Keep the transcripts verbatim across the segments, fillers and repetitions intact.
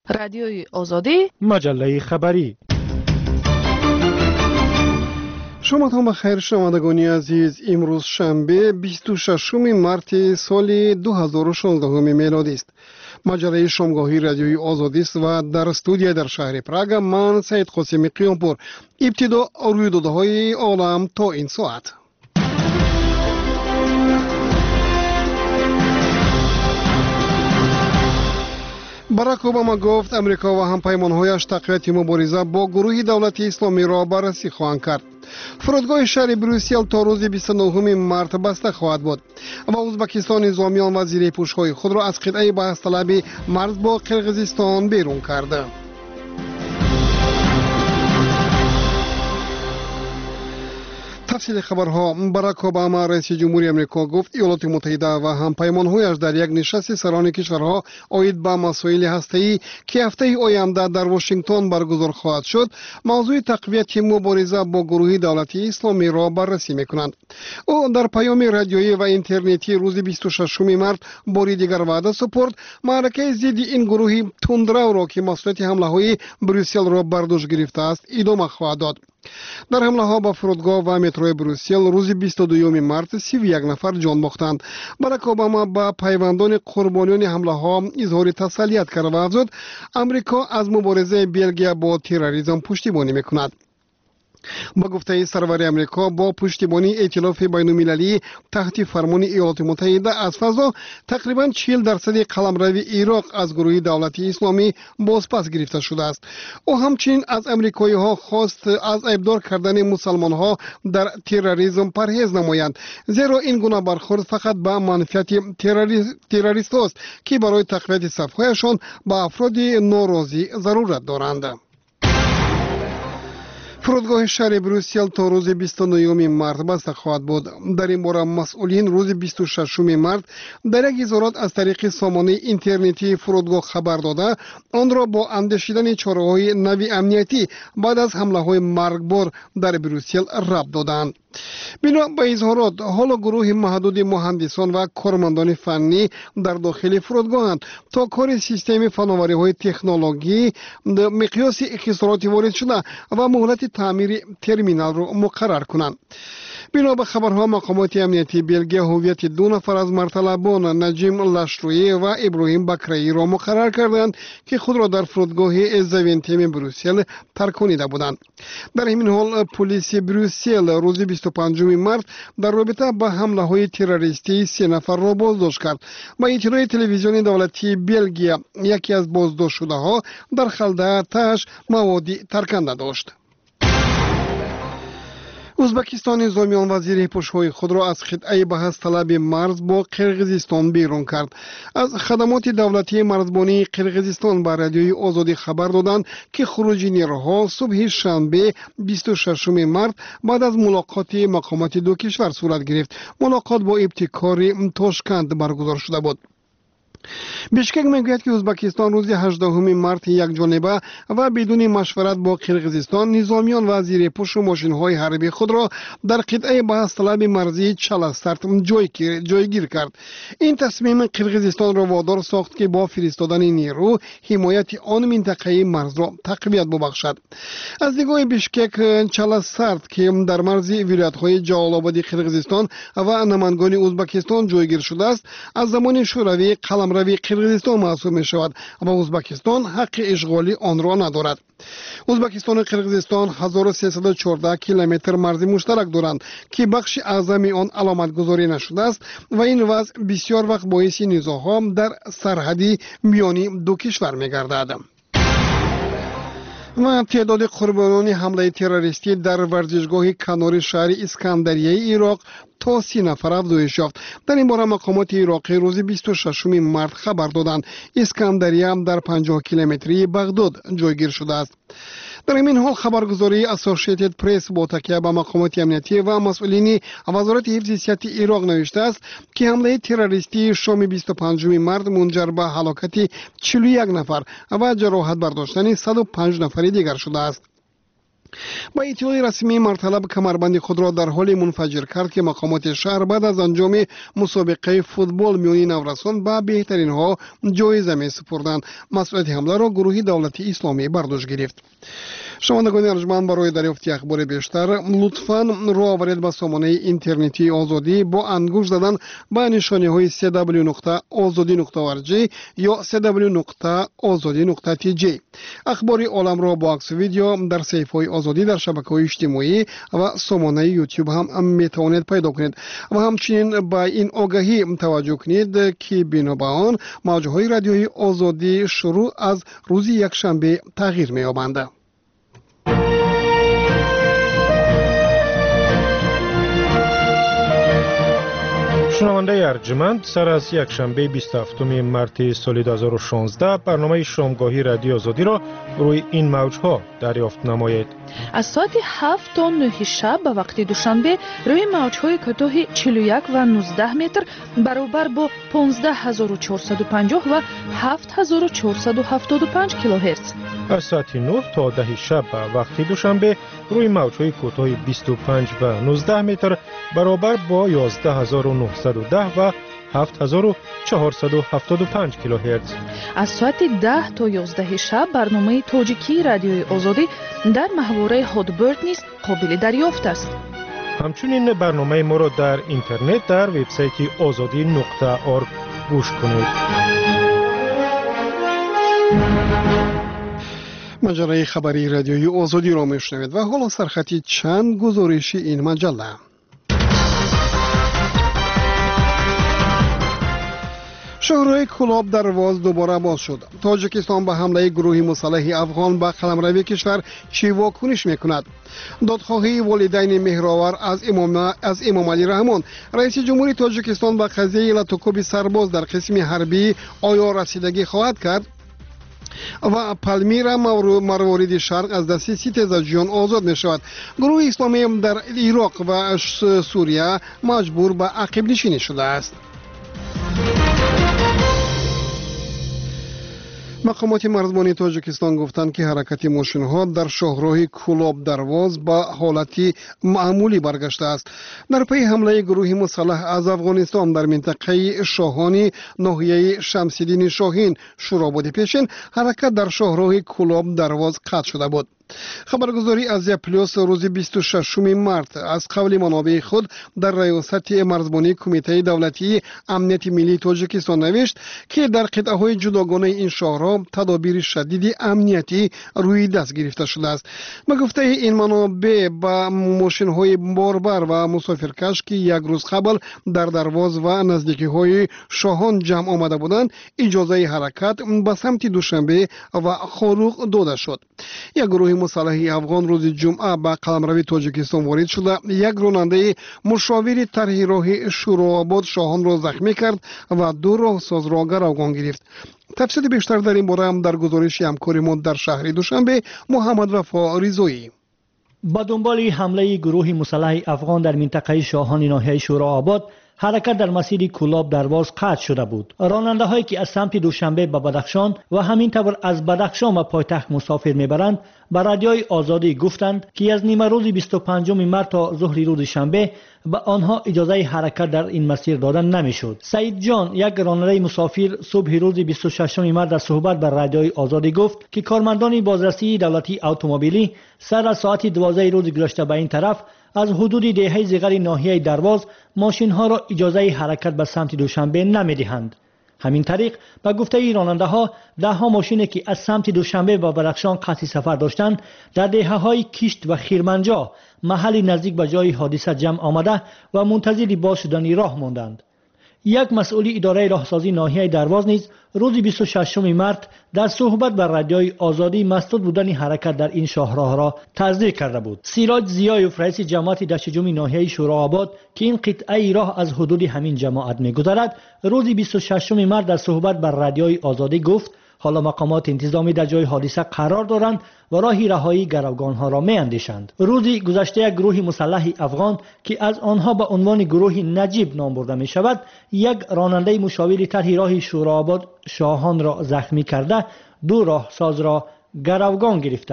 رادیوی آزادی، مجله خبری. شما تمام بخیر شنوندگان عزیز. امروز شنبه بیست و ششم مارس سال دو هزار و شانزده میلادی است. مجله شامگاهی رادیوی آزادی است و در استودیو در شهر پراگ من سید قاسمی قیامپور. ابتدا رویدادهای عالم تا این ساعت. باراک اوباما گفت امریکا و همپیمانهایش تقویت مبارزه با گروه دولت اسلامی را بررسی خواهند کرد. فرودگاه شهر بروسل تا روز بیست و نه مارس بسته خواهد بود و ازبکستان نظامیان و زیرپوش‌های خود را از قطعه بحث‌طلب مرز با قرقیزستان بیرون کرده. تفصیل خبرها. باراک اوباما رئیس جمهوری امریکا گفت ایالات متحده و همپیمانهایش در یک نشست سران کشورها عاید به مسائل هسته‌ای که هفته آینده در واشنگتن برگزار خواهد شد موضوع تقویت مبارزه با گروه دولت اسلامی را بررسی می‌کنند. او در پیام رادیویی و اینترنتی روز بیست و ششم مارس بار دیگر وعده سپرد معرکه ضد این گروه تندرو را که مسئولیت حمله‌های بروسل را بر دوش گرفته است ادامه خواهد داد. در حمله ها به فرودگاه و مترو بروسل روز بیست و دو مارس سی و یک نفر جان باختند. باراک اوباما با پیوندان قربانیان حمله ها اظهار تسلیت کرد و افزود امریکا از مبارزه بلژیک با تروریسم پشتیبانی میکند. با گفته سرور امریکا با پشتیبانی ائتلاف بین‌المللی تحت فرمان ایالات متحده از فضا تقریبا چهل درصد قلمرو عراق از گروه دولت اسلامی بازپس گرفته شده است. او همچنین از امریکایی ها خواست از ابدار کردن مسلمان ها در تروریسم پرهیز نمایند، زیرا این گونه برخورد فقط به منفعت تروریست است که برای تقویت صف‌هایشان به افراد ناراضی ضرورت دارند. فرودگاه شهر بروسل تا روز بیست و نه مارس بسته خواهد بود. در این باره مسئولین روز بیست و ششم مارس در یک اظهارات از طریق سامانه اینترنتی فرودگاه خبر داده آن را با اندیشیدن چاره‌های نوی امنیتی بعد از حمله‌های مرگبار در بروسل ربط دادند. بنا به اظهارات حالا گروه محدود مهندسان و کارمندان فنی در داخل فرودگاهند تا کار سیستم فناوری‌های تکنولوژی مقیاس اختصارات وارد شده و مهلت تعمیر ترمینال را مقرر کنند. بنا به خبرها مقامات امنیتی بلژیک هویت دو نفر از مرتلبان نجیم لشرویی و ابراهیم بکرایی را مقرر کردند که خود را در فرودگاه زوینتیم بروسل ترکانیده بودند. در همین حال پلیس بروسل روز بیست و پنجم مارس در رابطه با حمله های تروریستی سه نفر را بازداشت کرد و اطلاع تلویزیون دولتی بلژیک یکی از بازداشت شده ها در خلده تاش موادی ترکنده داشت. ازبکستان نظامیان وزیر پوش‌های خود را از قطعه بحث طلب مرز با قرقیزستان بیرون کرد. از خدمات دولتی مرزبانی قرقیزستان به رادیوی آزادی خبر دادند که خروج نیروها صبح شنبه بیست و ششم مارس بعد از ملاقات مقامات دو کشور صورت گرفت. ملاقات با ابتکار تاشکند برگزار شده بود. بیشکک میگوید که ازبکستان روز هجدهم مارس یک جانبه و بدون مشورت با قرقیزستان نظامیان و زیرپوش و ماشین‌های حربی خود را در قطعه بحث طلب مرزی چالستارت جایگیر کرد. این تصمیم قرقیزستان را وادار ساخت که با فرستادن نیرو حمایت آن منطقه مرز را تقویت ببخشد. از نگاه بیشکک چالستارت که در مرز ولایت‌های جلال‌آباد قرقیزستان و نمایندگان ازبکستان جایگیر شده است از زمان شوروی قلم روی قرقیزستان محسوب می شود و ازبکستان حق اشغالی آن را ندارد. ازبکستان و قرقیزستان هزار و سیصد و چهارده کیلومتر مرز مشترک دارند که بخش اعظمی آن علامت گذاری نشده است و این وضع بسیار وقت باعث نزاع‌ها در سرحدی میانی دو کشور می گردد. و تعداد قربانیان حمله تروریستی در ورزشگاه کنار شهر اسکندریه عراق تا سی نفر افزایش یافت. در این باره مقامات عراقی روز بیست و ششم مارس خبر دادند اسکندریه هم در پنجاه کیلومتری بغداد جایگیر شده است. در این حال خبرگزاری اسوسییتد پرس با تکیه به مقامات امنیتی و مسئولین وزارت حفظ صحت عراق نوشته است که حمله تروریستی شام بیست و پنجم مارس منجر به هلاکت چهل و یک نفر و جراحت برداشتن صد و پنج نفر دیگر شده است. با اطلاع رسمی مرطلب کمربند خود را در حال منفجر کرد که مقامات شهر بعد از انجام مسابقه فوتبال میانی نورسان به بهترین ها جایزه می سپردند. مسئولیت حمله را گروه دولتی اسلامی بر دوش گرفت. شنوندگان ارجمند، برای دریافت اخبار بیشتر لطفاً رو آورید به سامانه اینترنتی آزادی با انگشت زدن به نشانی های سی دبلیو نقطه آزادی نقطه او ار جی یا سی دبلیو نقطه آزادی نقطه تی جی. اخبار عالم را با عکس و ویدیو در صفحه های آزادی در شبکه‌های اجتماعی و سامانه یوتیوب هم می توانید پیدا کنید و همچنین با این آگاهی توجه کنید که بنا به آن موج‌های رادیویی آزادی شروع از روز یکشنبه تغییر می‌یابند. شنونده ارجمند، سر از یک شنبه بیست و هفتم مارس سال دو هزار و شانزده برنامه شامگاهی رادیو آزادی را روی این موج‌ها دریافت نمایید. از ساعت هفت تا نه شب به وقت دوشنبه روی موج‌های کوتاه چهل و یک و نوزده متر برابر با پانزده هزار و چهارصد و پنجاه و هفت هزار و چهارصد و هفتاد و پنج کیلوهرتز. از ساعت نه تا ده شب به وقت دوشنبه روی موج‌های کوتاه بیست و پنج و نوزده متر برابر با یازده هزار و نهصد و ده و هفت هزار و چهارصد و هفتاد و پنج کیلوهرتز. از ساعت ده تا یازده شب برنامه تاجیکی رادیوی آزادی در محوره هادبرد نیز قابل دریافت است. همچنین برنامه ما را در اینترنت در وبسایت آزادی نقطه org گوش کنید. مجله خبری رادیویی آزادی را میشنوید و حالا سرخطی چند گزارش این مجله. شهرهای کلاب درواز دوباره باز شد. تاجیکستان به حمله گروه مسلح افغان به قلمرو کشور چی واکنش میکند؟ دادخواهی والدین مهرآور از امام از امام علی رحمان. رئیس جمهوری تاجیکستان به قضیه لطکوب سرباز در قسم حربی آیا رسیدگی خواهد کرد؟ و پالمیرا مروارید شرق از دست ستیزجویان آزاد می شود. گروه اسلامی در عراق و سوریه مجبور به عقب نشینی شده است. مقامات مرزبانی تاجیکستان گفتند که حرکت ماشین‌ها در شاهراه کلاب درواز به حالتی معمولی برگشته است. در پی حمله گروه مسلح از افغانستان در منطقه شاهانی ناحیه شمس‌الدین شاهین شوراباد پیشین، حرکت در شاهراه کلاب درواز قطع شده بود. خبرگزاری ازیا پلوس روز بیست و ششم مارس از قول منابع خود در ریاست مرزبانی کمیته دولتی امنیت ملی تاجیکستان نوشت که در قطعه‌های جداگانه این شهرها تدابیر شدید امنیتی روی دست گرفته شده است. به گفته این منابع با ماشین‌های باربر و مسافرکش که یک روز قبل در درواز و نزدیکی‌های شاهان جمع آمده بودند، اجازه حرکت به سمت دوشنبه و خاروق داده شد. یک گروه مسلح افغان روز جمعه به قلمرو تاجیکستان وارد شده یک راننده مشاور طرح راه شوراباد شاهان را زخمی کرد و دو راهساز را گروگان گرفت. تفصیل بیشتر در این باره هم در گزارش همکار ما در شهر دوشنبه محمد وفا رضایی. با دنبال حمله گروه مسلح افغان در منطقه شاهان ناحیه شوراباد، حرکت در مسیر کلاب درواز قطع شده بود. راننده هایی که از سمت دوشنبه به بدخشان و همین طور از بدخشان به پایتخت مسافر میبرند به رادیوی آزادی گفتند که از نیمه روز بیست و پنجم مارس تا ظهر روز شنبه به آنها اجازه حرکت در این مسیر دادن نمیشد. سعید جان، یک راننده مسافر، صبح روز بیست و ششم مارس در صحبت با رادیوی آزادی گفت که کارمندان بازرسی دولتی اتومبیلی سر از ساعت دوازده روز گذشته به این طرف از حدود دهه زیغر ناحیه درواز ماشین ها را اجازه حرکت به سمت دوشنبه نمیدهند. همین طریق به گفته راننده ها ده ها ماشینی که از سمت دوشنبه و بدخشان قصد سفر داشتند در دهه های کشت و خیرمنجا محلی نزدیک به جای حادثه جمع آمده و منتظر باز شدن راه ماندند. یک مسئول اداره راهسازی ناحیه درواز نیز روز بیست و ششم مارس در صحبت با رادیوی آزادی مسدود بودن حرکت در این شاهراه را تصدیق کرده بود. سیراج زیایوف، رئیس جماعت دشتجومی ناحیه شوراباد که این قطعه راه از حدود همین جماعت می‌گذرد، روز بیست و ششم مارس در صحبت با رادیوی آزادی گفت حالا مقامات انتظامی در جای حادثه قرار دارند و راه رهایی گروگان‌ها را می‌اندیشند. روزی گذشته یک گروه مسلح افغان که از آنها به عنوان گروه نجیب نام برده می‌شود، یک راننده مشاور طرح راه شوراباد شاهان را زخمی کرده دو راهساز را گروگان گرفتند.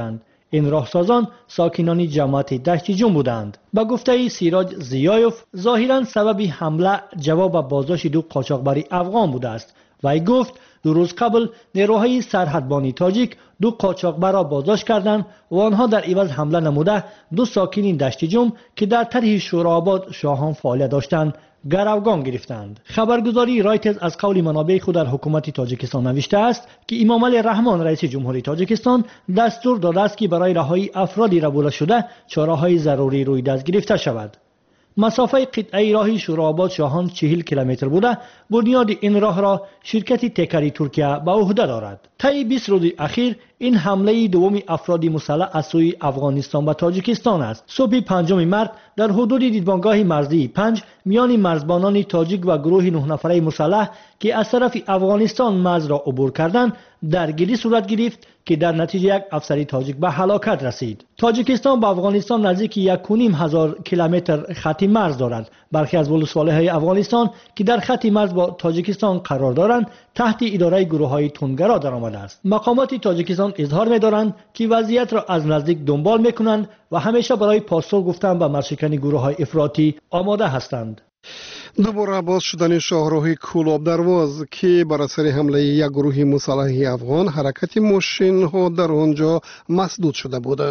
این راهسازان ساکنان جماعت دشت جم بودند. با گفته سیراج زیایوف ظاهرا سبب حمله جواب بازداشت دو قاچاقبر افغان بوده است. وی گفت دو روز قبل نیروهای سرحدبانی تاجیک دو قاچاقبر را بازداشت کردند و آنها در عوض حمله نموده دو ساکن دشت جم که در طرح شورآباد شاهان فعالیت داشتند گروگان گرفتند. خبرگزاری رایترز از قول منابع خود در حکومت تاجیکستان نوشته است که امامعلی رحمان رئیس جمهوری تاجیکستان دستور داده است که برای رهایی افرادی ربوده شده چاره‌های ضروری روی دست گرفته شود. مسافه قطعه راه شورآباد شاهان چهل کیلومتر بوده. بنیاد این راه را شرکت تکری ترکیه به عهده دارد. طی بیست روز اخیر این حمله دوم افراد مسلح از سوی افغانستان به تاجیکستان است. صبح پنجم مارس در حدود دیدبانگاه مرزی پنج میان مرزبانان تاجیک و گروه نه نفره مسلح که از طرف افغانستان مرز را عبور کردند درگیری صورت گرفت که در نتیجه یک افسر تاجیک به هلاکت رسید. تاجیکستان با افغانستان نزدیک یک و نیم هزار کیلومتر خط مرز دارد. برخی از ولسوالی‌های افغانستان که در خط مرز با تاجیکستان قرار دارند تحت اداره گروه‌های تندگرا درآمده است. مقامات تاجیکستان اظهار می‌دارند که وضعیت را از نزدیک دنبال می‌کنند و همیشه برای پاسخ گفتن به مرشکن گروه‌های افراطی آماده هستند. دوباره باز شدن شاهراه کولاب درواز که بر اثر حمله یک گروه مسلح افغان حرکت ماشین ها در آنجا مسدود شده بود.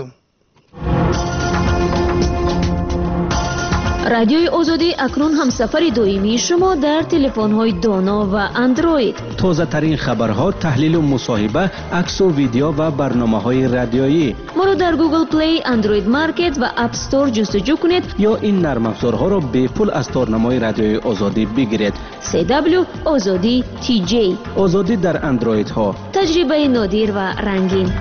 رادیوی آزادی اکنون همسفر دائمی شما در تلفن‌های دانا و اندروید. تازه ترین خبرها، تحلیل و مصاحبه، عکس و ویدیو و برنامه‌های رادیویی. ما را در گوگل پلی، اندروید مارکت و اپ استور جستجو کنید یا این نرم افزارها را به پول از تارنمای رادیوی آزادی بگیرید. سی دبلیو آزادی تی جی. آزادی در اندروید ها. تجربه نادر و رنگین.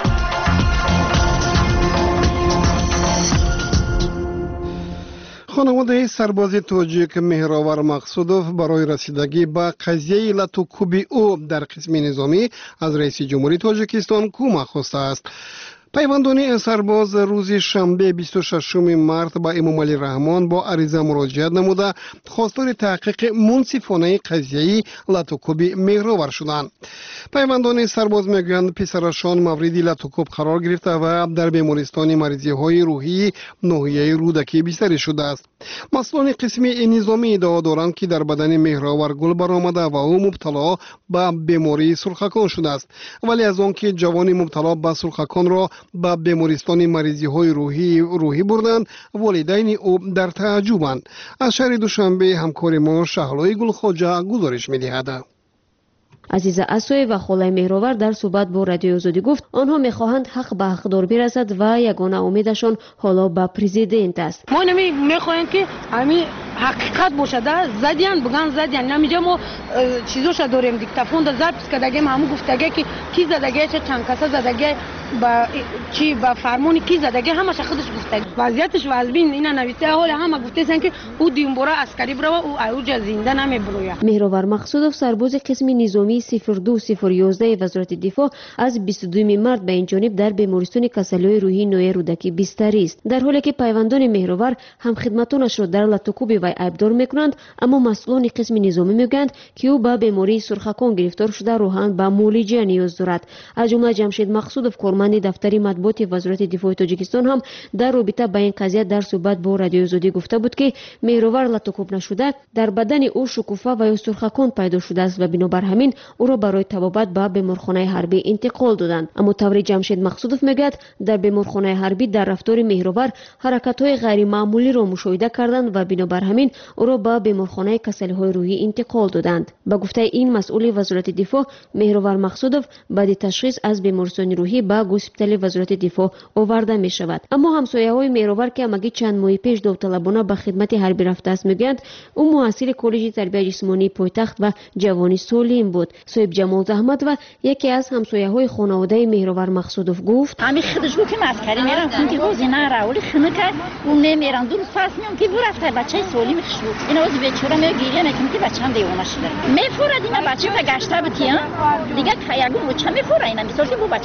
خانواده سرباز تاجیک مهراور مقصودوف برای رسیدگی به قضیه لطوکوبی او در قسم نظامی از رئیس جمهوری تاجیکستان کمک خواسته است. پیوندان این سرباز روز شنبه بیست و ششم مارس با امامعلی رحمان با عریضه مراجعت نموده خواستار تحقیق منصفانه قضیه لطوکوبی مهراور شدند. پیوندان سرباز میگویند پسرشان مورد لطوکوب قرار گرفته و در بیمارستان مریضی های روحی ناحیه رودکی بستری شده است. مسئولان قسم نظامی ادعا دارند که در بدن مهراور گل برآمده و او مبتلا به بیماری سرخکان شده است، ولی از آنکه جوان مبتلا به سرخکان را به بیمارستان مریضی های روحی روحی بردند والدین او در تعجبند. از شهر دوشنبه همکار ما شهلای گلخواجه گزارش می‌دهد. عزیزه اسوی و خالای مهراور در صحبت با رادیو آزادی گفت آنها میخواهند حق به حقدار برسد و یگانه امیدشان حالا به پرزیدنت است. ما نمی میخواهیم که همین حقیقت باشه. زدیان بگن زدیان نمیجا ما چیزوش داریم دیکتافون دا ضبط کردگیم همون گفتگی که کی زدگی چه چند کسا زدگی با چی با فرمونی کی زدگی همش خودش گفتگی وضعیتش وازبین اینا نویسه حال همه گفتهن که او دیمبورا عسکری برو او اوج زنده نمیبروه. مهراور مقصودوف سرباز قسم نظامی صفر دو صفر یازده وزارت دفاع از بیست و دو مارس به این جانب در بیمارستان کسلای روحی نوی رودکی بستری است، در حالی که پیوندان مهراور هم خدمتانش را در لطوکوب وی عیبدار میکنند، اما مسئولان قسم نظامی میگویند که او به بیماری سرخکان گرفتار شده روحاً به معالجه نیاز دارد. از جمله جمشید مقصودوف کارمند دفتر مطبوعات وزارت دفاع تاجیکستان هم در رابطه با این قضیه در صحبت با رادیو آزادی گفته بود که مهراور لطوکوب نشده در بدن او شکوفه و یا سرخکان پیدا شده است و بنابر همین او را برای طبابت به بیمارخانه حربی انتقال دادند. اما طوری جمشید مقصودوف میگوید در بیمارخانه حربی در رفتار مهراور حرکت‌های غیر معمولی را مشاهده کردند و بنابر همین او را به بیمارخانه کسل‌های روحی انتقال دادند. با گفته این مسئول وزارت دفاع، مهراور مقصودوف بعد تشخیص از بیمارستان روحی به هسپتال وزارت دفاع آورده می شود. اما همسایه‌های مهراور که مگی چند ماه پیش داوطلبانه به خدمت حربی رفته است میگویند او محصل کالج تربیت جسمانی پایتخت و جوانی سالم بود. صاحب جمال زحمت و یکی از همسایه‌های خانواده مهراور مقصودوف گفت همین خودش گفت که مسکری میرم خون که روزی نه راولی خونه کرد اون نمیرم دو روز پس میام که برفته بچه سالم خشو اینا روز بیچاره میگه گریه میکنه که بچه‌م دیوانه شده میفورد اینا بچه تا گشته بتیان دیگه کایگو بچه میفوره اینا مثلا که بو بچه‌ش رفتم.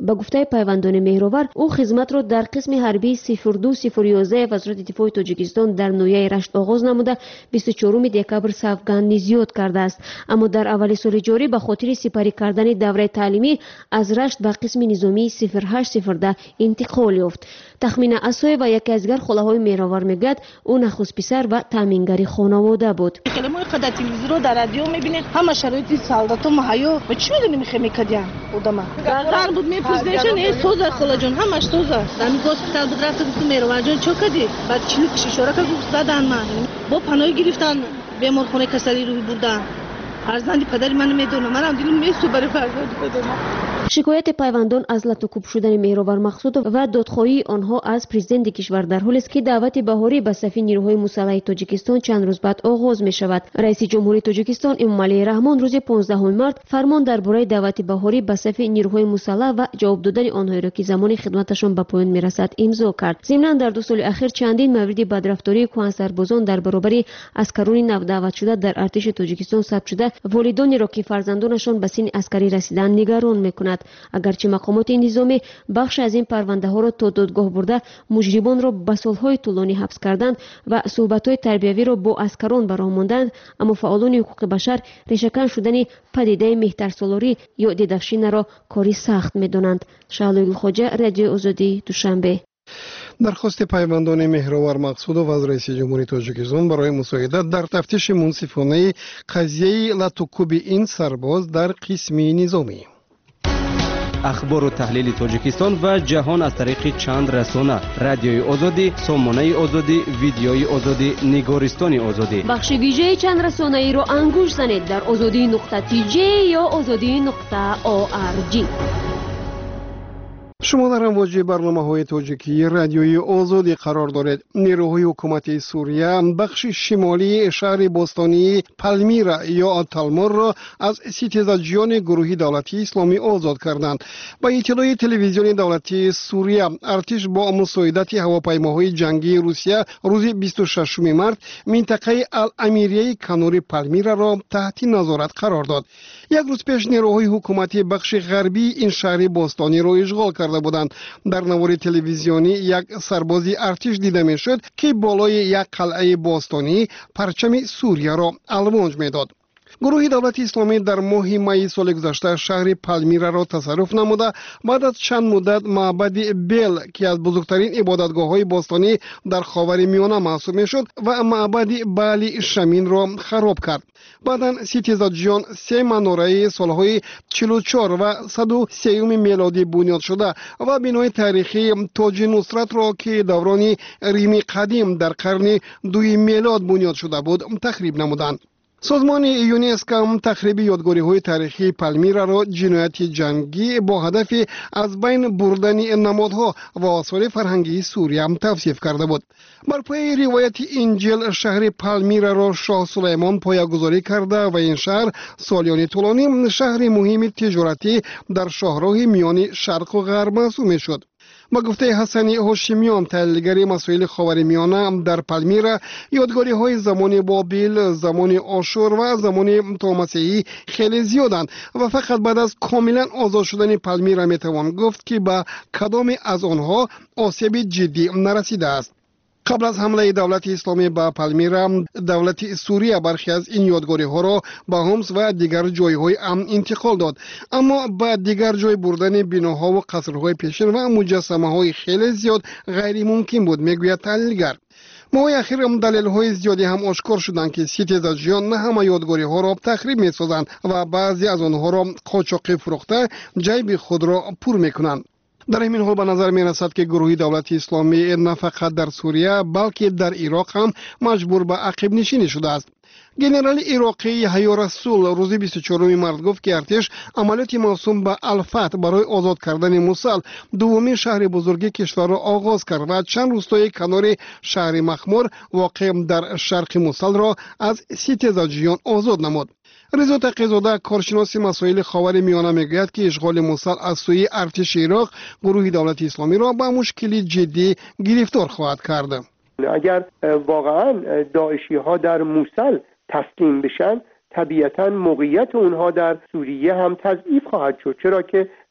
با گفته پیوندان مهرآور او خدمت را در قسم حربی صفر دو صفر یک یک وزارت دفاع تاجیکستان در نویه رشت آغاز نموده بیست و چهارم دکبر سوگند زیاد کرده است، اما در اول سال جاری به خاطر سپری کردن دوره تعلیمی از رشت به قسم نظامی صفر هشت صفر ده انتقال یافت. تخمین اسای و یکی از دیگر خلاهای مهرآور میگوید او نخست پسر و تامینگری خانواده بود. خیلی ما خدا تلویزیون در رادیو میبینیم همه شرایط سالدات و مهیا و چی میدونیم خیلی کدیان بودم. زن بود میپرسیدش نه سوز خلا جون همش سوز. دمی هسپتال بود رفت گفت مهرآور جون چه کدی؟ بعد چلو کشی شورا که گفت دادن من. با پناهی گرفتن بیمارخانه کسری روی بردن. فرزندی پدری من میدونم، منم دلم میسوزه برای فرزندی پدرم. شکایت پیوندان از لطوکوب شدن مهرآور مقصود و دادخواهی آنها از پرزیدنت کشور در حالی است که دعوت بهاری به صف نیروهای مسلح تاجیکستان چند روز بعد آغاز می شود. رئیس جمهوری تاجیکستان امامعلی رحمان روز پانزدهم مارس فرمان درباره دعوت بهاری به صف نیروهای مسلح و جواب دادن آنها را که زمان خدمتشان به پایان می رسد امضا کرد. ضمناً در دو سال اخیر چندین مورد بدرفتاری کهن سربازان در برابر عسکران نو دعوت شده در ارتش تاجیکستان ثبت شده، والدانی را که فرزندانشان به سن عسکری رسیدن نگران می‌کند. اگرچه مقامات نظامی بخش از این پرونده ها را تا دادگاه برده مجرمان را به سالهای طولانی حبس کردند و صحبت‌های تربیوی را با عسکران براه ماندند، اما فعالان حقوق بشر ریشه‌کن شدن پدیده مهترسالاری یا دیدکشی را کاری سخت می‌دانند. شعله گلخواجه، رادیو آزادی، دوشنبه. درخواست پیوندان مهرآور مقصود و از رئیس جمهوری تاجیکستان برای مساعدت در تفتیش منصفانه قضیه لطوکوب این سرباز در قسم نظامی. اخبار و تحلیل تاجیکستان و جهان از طریق چند رسانه: رادیوی آزادی، سامانه آزادی، ویدیوی آزادی، نگارستان آزادی. بخش ویژه چند رسانه ای را انگوش زنید در آزادی نقطه تی جی یا آزادی نقطه او آر جی. شما در امواج برنامه‌های تاجیکی رادیوی آزادی قرار دارید. نیروهای حکومت سوریه بخش شمالی شهر باستانی پالمیرا یا آتالمور را از ستیزجویان گروه دولتی اسلامی آزاد کردند. با اطلاع تلویزیون دولتی سوریه، ارتش با مساعدت هواپیماهای جنگی روسیه روز بیست و ششم مارس منطقه الامیریه کنار پالمیرا را تحت نظارت قرار داد. یک روز پیش نیروهای حکومتی بخش غربی این شهر باستانی را اشغال کرده بودند. در نوار تلویزیونی یک سربازی ارتش دیده میشد که بالای یک قلعه باستانی پرچم سوریه را الوانج میداد. گروه دولت اسلامی در ماه می سال گذشته شهر پالمیرا را تصرف نموده بعد از چند مدت معبد بیل که از بزرگترین عبادتگاه های باستانی در خاورمیانه محسوب میشد و معبد بالی شمین را خراب کرد. بعداً ستیزجویان سه مناره سالهای چهل و چهار و صد و سه میلادی بنیاد شده و بنای تاریخی تاج نصرت را که دوران ریم قدیم در قرن دوی میلاد بنیاد شده بود تخریب نمودند. سازمان یونسکو تخریب یادگاری‌های تاریخی پالمیرا را جنایت جنگی با هدف از بین بردن نمادها و آثار فرهنگی سوریه توصیف کرده بود. بر پای روایت انجیل شهر پالمیرا را شاه سلیمان پایه‌گذاری کرده و این شهر سالیان طولانی شهر مهم تجارتی در شاهراه میان شرق و غرب محسوب می‌شد. با گفته حسن هاشمیان، تحلیلگر مسائل خاورمیانه، در پالمیرا یادگاری های زمان بابل، زمان آشور و زمان توماسیی خیلی زیادند و فقط بعد از کاملا آزاد شدن پالمیرا میتوان گفت که به کدام از آنها آسیب جدی نرسیده است. قبل از حمله دولت اسلامی به پالمیرا، دولت سوریه برخی از این یادگاری ها را به حمص و دیگر جایهای امن انتقال داد، اما با دیگر جای بردن بناها و قصرهای پیشین و مجسمه های خیلی زیاد غیر ممکن بود، میگوید تحلیلگر. ماه اخیر دلیل های زیادی هم آشکار شدند که ستیزجویان نه همه یادگاری ها را تخریب می سازند و بعضی از آنها را قاچاقی فروخته جیب خود را پر می کنند. در همین حال به نظر می رسد که گروه دولت اسلامی نه فقط در سوریه بلکه در عراق هم مجبور به عقب نشینی شده است. گنرال عراقی یحیی رسول روز بیست و چهارم مارس گفت که ارتش عملیات موسوم به الفتح برای آزاد کردن موصل، دومین شهر بزرگ کشور را آغاز کرد و چند روستای کنار شهر مخمور واقع در شرق موصل را از ستیزجویان آزاد نمود. رضا تقی‌زاده، کارشناس مسائل خاورمیانه، میگوید که اشغال موصل از سوی ارتش عراق گروه دولت اسلامی را به مشکلی جدی گرفتار خواهد کرد. اگر واقعا داعشی ها در موصل تسلیم بشن، طبیعتا موقعیت اونها در سوریه هم تضعیف خواهد شد، چرا که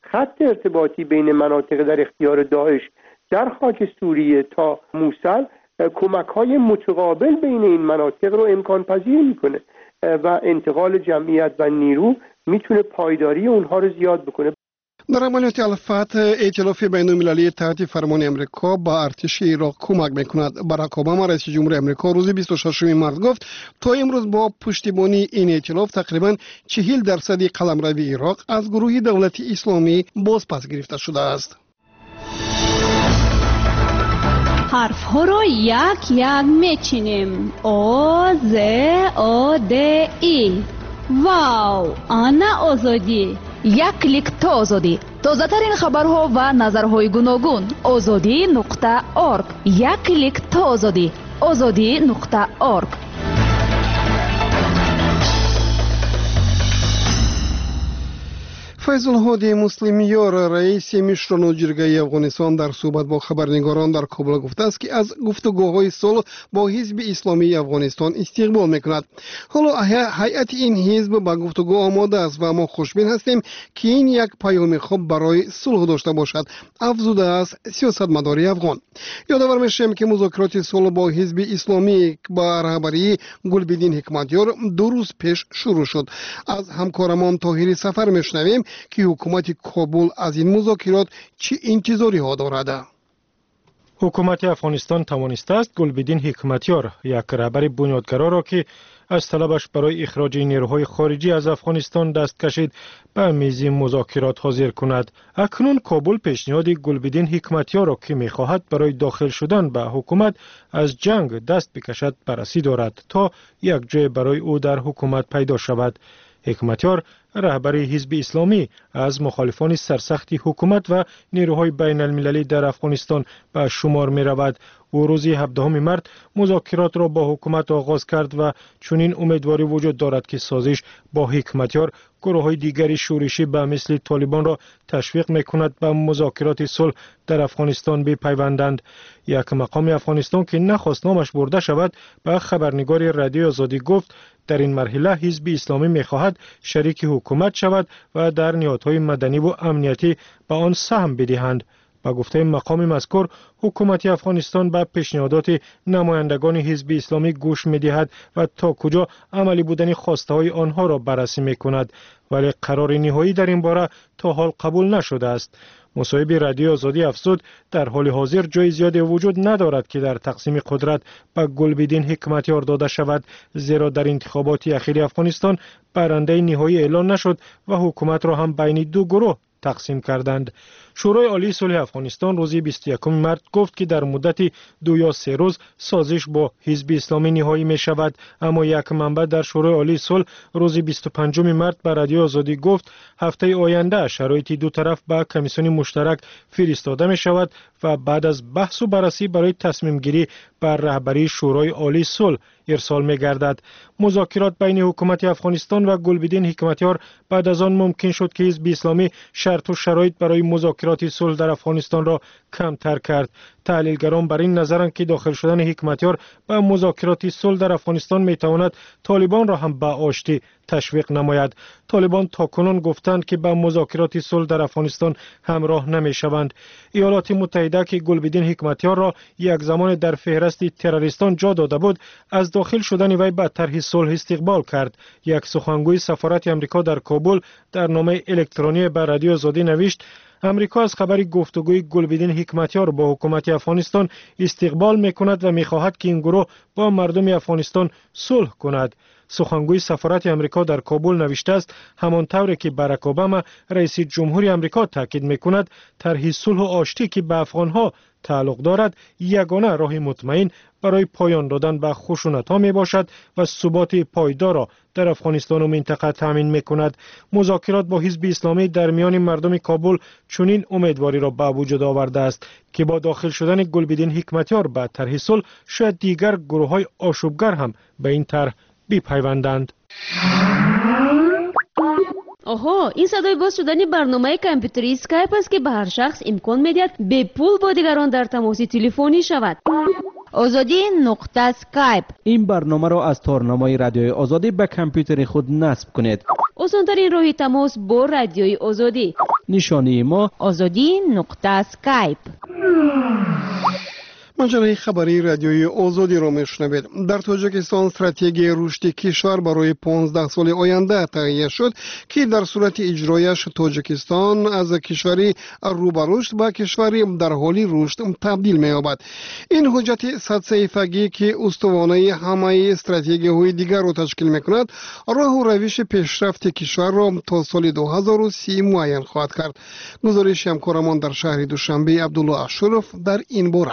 خط ارتباطی بین مناطق در اختیار داعش در خاک سوریه تا موصل کمک‌های متقابل بین این مناطق رو امکان پذیر میکنه و انتقال جمعیت و نیرو میتونه پایداری اونها رو زیاد بکنه. در عملیات الفتح ائتلاف بین‌المللی تحت فرمان امریکا با ارتش عراق کمک میکند. باراک اوباما رئیس جمهور امریکا روز بیست و ششم مارس گفت تا امروز با پشتیبانی این ائتلاف تقریباً چهل درصد قلمرو عراق از گروه دولت اسلامی بازپس گرفته شده است. حرف ها رو یک یک میچینیم. او ز او د ای. واو، آنا آزادی. یک کلیک تا آزادی. تازه ترین خبرها و نظرهای گوناگون. آزادی نقطه اورگ. یک کلیک تا آزادی. آزادی نقطه اورگ. فیض الهادی مسلمیار رئیس مشران جرگه افغانستان در صحبت با خبرنگاران در کابل گفته است که از گفتگوهای صلح با حزب اسلامی افغانستان استقبال میکند. حالا هیئت این حزب با گفتگو آماده است و ما خوشبین هستیم که این یک پیام خوب برای صلح داشته باشد، افزوده است سیاستمدار افغان. یادآور میشیم که مذاکرات صلح با حزب اسلامی با رهبری گلبدین حکمتیار دو روز پیش شروع شد. از همکارمان طاهری سفر میشنویم که حکومت کابل از این مذاکرات چه انتظاری ها دارد. حکومت افغانستان توانسته است گلبدین حکمتیار یک رهبر بنیادگرا را که از طلبش برای اخراج نیروهای خارجی از افغانستان دست کشید به میز مذاکرات حاضر کند. اکنون کابل پیشنهاد گلبدین حکمتیار را که می‌خواهد برای داخل شدن به حکومت از جنگ دست بکشد بررسی دارد تا یک جای برای او در حکومت پیدا شود. حکمتیار رهبر حزب اسلامی از مخالفان سرسخت حکومت و نیروهای بین المللی در افغانستان به شمار می رود. او روز هفدهم مارس مذاکرات را با حکومت آغاز کرد و چنین امیدواری وجود دارد که سازش با حکمتیار گروه های دیگری شورشی به مثل طالبان را تشویق می کند به مذاکرات صلح در افغانستان بپیوندند. یک مقام افغانستان که نخواست نامش برده شود به خبرنگار رادیو آزادی گفت در این مرحله حزب اسلامی می خواهد شریک حکومت شود و در نهادهای مدنی و امنیتی به آن سهم بدهند. با گفته مقام مذکور حکومت افغانستان به پیشنهادات نمایندگان حزب اسلامی گوش می دهد و تا کجا عملی بودن خواسته های آنها را بررسی می کند، ولی قرار نهایی در این باره تا حال قبول نشده است. مصاحب رادیو آزادی افزود در حال حاضر جای زیادی وجود ندارد که در تقسیم قدرت به گلبدین حکمتیار داده شود، زیرا در انتخابات اخیر افغانستان برنده نهایی اعلان نشد و حکومت را هم بین دو گروه تقسیم کردند. شورای عالی صلح افغانستان روز بیست و یکم مارس گفت که در مدت دو یا سه روز سازش با حزب اسلامی نهایی می شود، اما یک منبع در شورای عالی صلح روز بیست و پنجم مارس به رادیو آزادی گفت هفته آینده شرایط دو طرف به کمیسیون مشترک فرستاده می شود و بعد از بحث و بررسی برای تصمیم گیری بر رهبری شورای عالی صلح ارسال می گردد. مذاکرات بین حکومت افغانستان و گلبدین حکمتیار بعد از آن ممکن شد که حزب اسلامی شرط و شرایط برای مذاکرات صلح در افغانستان را کمتر کرد. تحلیلگران بر این نظرند که داخل شدن حکمتیار به مذاکرات صلح در افغانستان می تواند طالبان را هم به آشتی تشویق نماید. طالبان تاکنون گفتند که به مذاکرات صلح در افغانستان همراه نمی شوند. ایالات متحده که گلبدین حکمتیار را یک زمان در فهرست تروریستان جا داده بود، از داخل شدن وی به طرح صلح استقبال کرد. یک سخنگوی سفارت آمریکا در کابل در نامه الکترونی به رادیو آزادی نوشت امریکا از خبر گفتگوی گلبدین حکمتیار با حکومت افغانستان استقبال میکند و میخواهد که این گروه با مردم افغانستان صلح کند. سخنگوی سفارت امریکا در کابل نوشته است همان طوری که باراک اوباما رئیس جمهور امریکا تاکید میکند طرح صلح و آشتی که به افغانها تعلق دارد یگانه راه مطمئن برای پایان دادن به خشونت‌ها می باشد و ثبات پایدار را در افغانستان و منطقه تامین می کند. مذاکرات با حزب اسلامی در میان مردم کابل چنین امیدواری را به وجود آورده است که با داخل شدن گلبدین حکمتیار به طرح صلح شاید دیگر گروه‌های آشوبگر هم به این طرح بپیوندند. آها، این صدای باز شدن برنامه کامپیوتری اسکایپ است که به هر شخص امکان می‌دهد به پول با دیگران در تماس تلفنی شود. آزادی نقطه اسکایپ. این برنامه را از تارنمای رادیوی آزادی به کامپیوتر خود نصب کنید. آسان‌ترین راه تماس با رادیوی آزادی. نشانی ما آزادی نقطه سکایپ. مجله خبری رادیوی آزادی را میشنوید. در تاجیکستان استراتژی رشد کشور برای پانزده سال آینده تهیه شد که در صورت اجرایش تاجیکستان از کشوری رو به رشد به کشوری در حال رشد تبدیل می‌یابد. این حجت صد صفحه‌ای که استوانه همه استراتژی‌های دیگر را تشکیل می‌کند، راه و روش پیشرفت کشور را تا سال دو هزار و سی معین خواهد کرد. گزارش همکارمان در شهر دوشنبه عبدالله اشرف در این باره.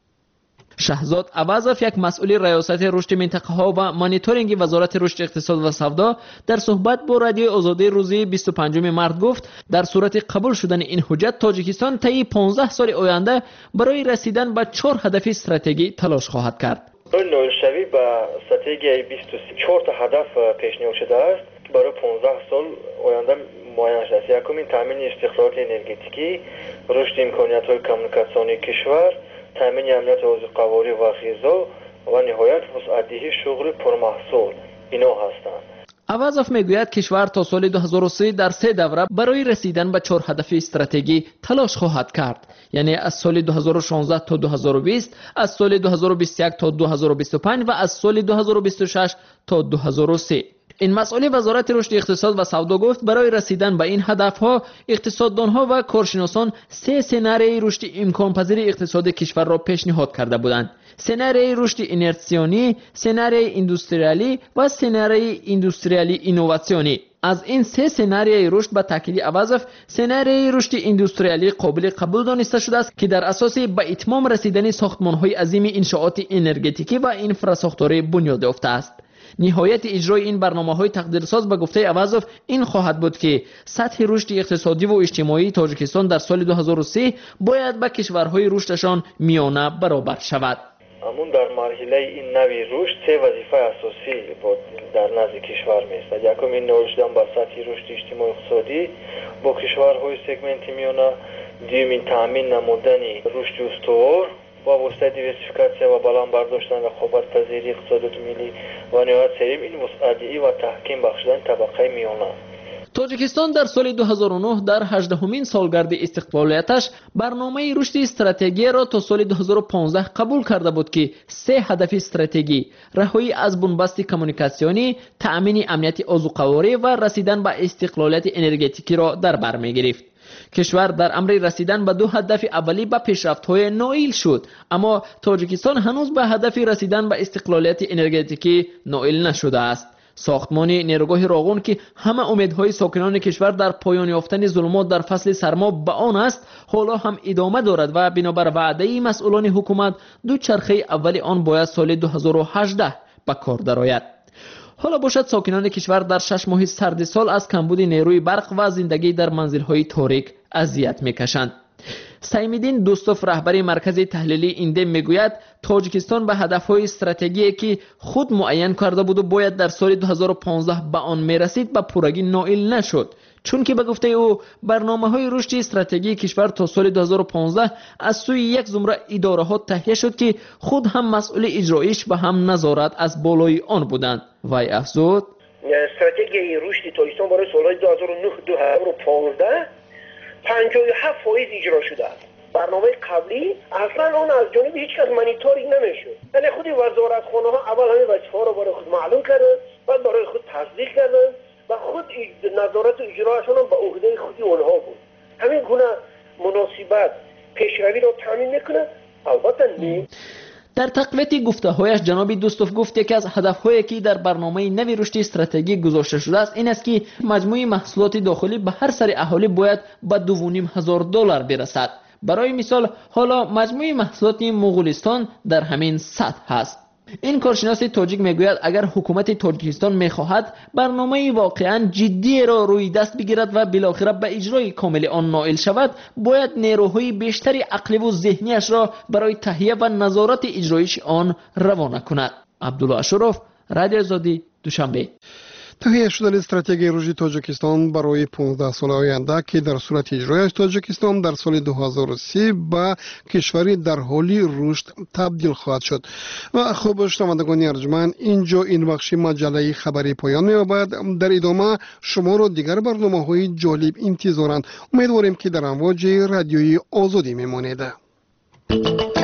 شهزاد عوضف، یک مسئول ریاست رشد منطقه ها و مانیتورینگ وزارت رشد اقتصاد و سودا، در صحبت با رادیو آزادی روزی بیست و پنجم مارس گفت در صورت قبول شدن این حجت تاجیکستان طی پانزده سال آینده برای رسیدن به چهار هدف استراتژی تلاش خواهد کرد. نوشتوی به استراتژی بیست و چهار تا هدف پیشنهاد شده است که برای پانزده سال آینده معین شده است. یکمین تامین استقرار انرژتیکی، رشد امکانیت‌های کمیونیکاسیونی کشور، تامین امنیت غذایی و غذا و نهایت وسعت‌دهی شغل پرمحصول اینا هستند. عوضف میگوید کشور تا سال دو هزار و سه در سه دوره برای رسیدن به چهار هدف استراتژی تلاش خواهد کرد، یعنی از سال دو هزار و شانزده تا دو هزار و بیست، از سال دو هزار و بیست و یک تا دو هزار و بیست و پنج و از سال دو هزار و بیست و شش تا دو هزار و سه. این مسئله وزارت رشد اقتصاد و سودا گفت برای رسیدن به این هدفها اقتصاددانها و کارشناسان سه سناریوی رشد امکان پذیر اقتصاد کشور را پیشنهاد کرده بودند: سناریوی رشد اینرسیونی، سناریوی ایندوستریالی و سناریوی ایندوستریالی اینوواسیونی. از این سه سناریوی رشد به تاکید عوضف سناریوی رشد ایندوستریالی قابل قبول دانسته شده است که در اساس به اتمام رسیدن ساختمان‌های عظیم انشاءات انرژتیکی و انفراساختاری بنیاد یافته است. نهایت اجرای این برنامه‌های تقدیرساز به گفته عوضف این خواهد بود که سطح رشد اقتصادی و اجتماعی تاجیکستان در سال دو هزار و سه باید با کشورهای رشدشان میانه برابر شود. امون در مرحله این نوی رشد سه وظیفه اساسی در نزد کشور می‌استد. یکم این نوشتن با سطح رشد اجتماعی اقتصادی با کشورهای سگمنت میانه، دومین تامین نمودن رشد استوار با واسطه دیورسیفیکاسیون و بالا برداشتن رقابت پذیری اقتصادات ملی و نهایت سوم این وسعت‌دهی و تحکیم بخشیدن طبقه میانه. تاجیکستان در سال دو هزار و نه در هجدهمین سالگرد استقلالیتش برنامه رشد استراتژی را تا سال دو هزار و پانزده قبول کرده بود که سه هدف استراتژی: رهایی از بنبست کمیونیکاسیونی، تأمین امنیت عضوقواری و رسیدن به استقلالیت انرژتیکی را در بر می‌گرفت. کشور در امر رسیدن به دو هدف اولی به پیشرفت‌های نائل شد، اما تاجیکستان هنوز به هدف رسیدن به استقلالیت انرژتیکی نائل نشده است. ساختمان نیروگاه راغون که همه امیدهای ساکنان کشور در پایان یافتن ظلمات در فصل سرما به آن است، حالا هم ادامه دارد و بنابر وعده مسئولان حکومت دو چرخه اول آن باید سال دو هزار و هجده به کار درآید. حالا باشد ساکنان کشور در شش ماه سرد سال از کمبود نیروی برق و زندگی در منزل‌های تاریک اذیت می‌کشند. سیمدین دوستوف رهبر مرکز تحلیلی اینده میگوید تاجیکستان به هدف‌های استراتژیکی که خود معین کرده بود و باید در سال دو هزار و پانزده به آن میرسید به پورگی نائل نشد، چون که به گفته او برنامه‌های رشد استراتژی کشور تا سال دو هزار و پانزده از سوی یک زمره اداره‌ها تهیه شد که خود هم مسئول اجرایش و هم نظارت از بالای آن بودند. وی افزود استراتژی رشد تاجیکستان برای سال‌های دو هزار و نه تا دو هزار و پانزده پنجاه و هفت فایز اجرا شده است. برنامه قبلی اصلا اون از جانب هیچ کس مانیتورینگ نمیشد. یعنی خود وزارتخانه ها اول همین وظیفه‌ها رو برای خود معلوم کردن، بعد برای خود تصدیق کردن و خود نظارت و اجراشون هم به عهده خودی اونها بود. همین گونه مناسبت پیشروی رو تامین میکنه. البته نه. در تقویت گفته‌هایش جناب دوستوف گفت یکی از هدف‌هایی که در برنامه نوی رشد استراتژی گذاشته شده است این است که مجموع محصولات داخلی به هر سر اهالی باید به دو و نیم هزار دلار برسد. برای مثال حالا مجموع محصولات مغولستان در همین سطح است. این کارشناس تاجیک میگوید اگر حکومت تاجیکستان میخواهد برنامه واقعا جدی را روی دست بگیرد و بالاخره به اجرای کامل آن نائل شود، باید نیروهای بیشتری عقلی و ذهنیش را برای تهیه و نظارت اجرایش آن روانه کند. عبدالله اشرف، رادیو آزادی، دوشنبه. تهیه شدن استراتژی رشد تاجیکستان برای پانزده سال آینده که در صورت اجرایش تاجیکستان در سال دو هزار و سی به کشوری در حال رشد تبدیل خواهد شد. و خوب شنوندگان ارجمند، اینجا این بخش مجله خبری پایان می‌یابد. در ادامه شما را دیگر برنامه‌های جالب انتظارند. امیدواریم که در امواج رادیوی آزادی میمانید.